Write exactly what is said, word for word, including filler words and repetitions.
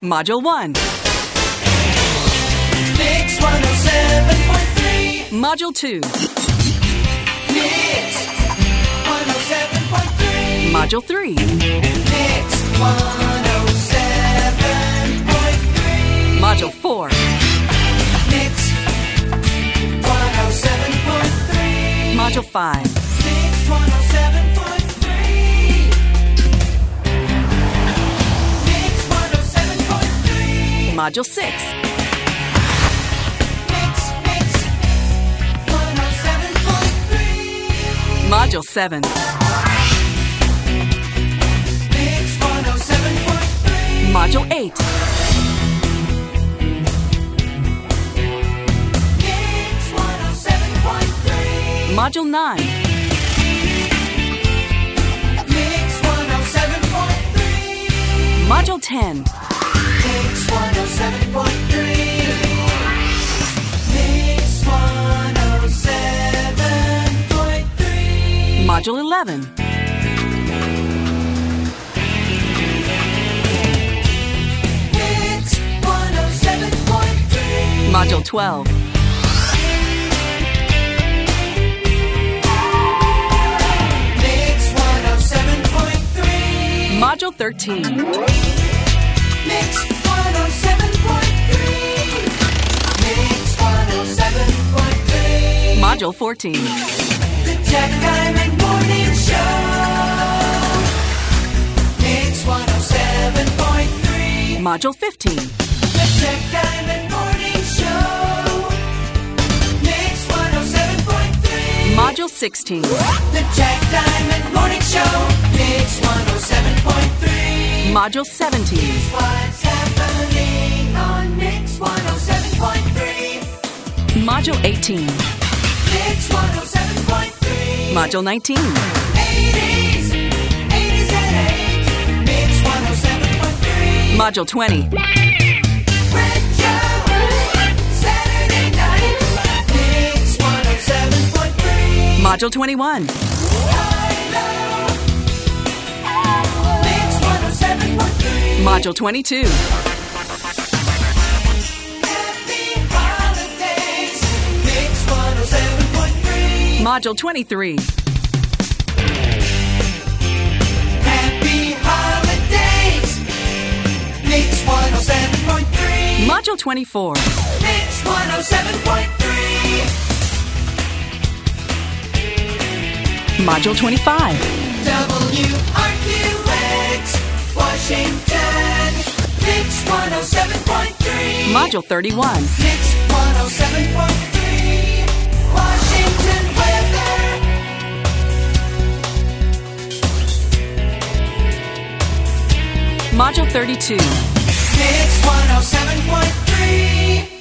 Module one. Mix one oh seven point three. Module two. Mix one oh seven point three. Module three. Mix one oh seven point three. Module four. Mix one oh seven point three. Module five. Mix one oh seven point three. Mix one oh seven point three. Module six. Mix, mix one oh seven point three. Module seven. Mix one oh seven point three. Module eight. Mix one oh seven point three. Module nine. Mix one oh seven point three. Module ten. Mix one oh seven point three. Mix one oh seven point three. Module eleven. Mix one oh seven point three. Module twelve. Mix one oh seven point three. Module thirteen. Mix one oh seven point three. Mix one oh seven point three. Module fourteen. The Jack Diamond Morning Show. Mix one oh seven point three. Module fifteen. The Jack Diamond Morning Show. Mix one oh seven point three. Module sixteen. The Jack Diamond Morning Show. Mix one oh seven point three. Module seventeen. What's happening on Mix one oh seven point three? Module eighteen. Mix one oh seven point three. Module nineteen. eighties, eighties and eight. Mix one oh seven point three. Module twenty. Red Joe, Saturday night. Mix one oh seven point three. Module twenty-one. Hello. Mix one oh seven point three. Module twenty-two. Happy holidays. Mix one oh seven point three. Module twenty-three. Happy holidays. Mix one oh seven point three. Module twenty-four. Mix one oh seven point three. Module twenty-five. W R Q X, Washington. Mix one oh seven point three. Module thirty-one. Mix one oh seven point three. Washington weather. Module thirty-two. Mix one oh seven point three.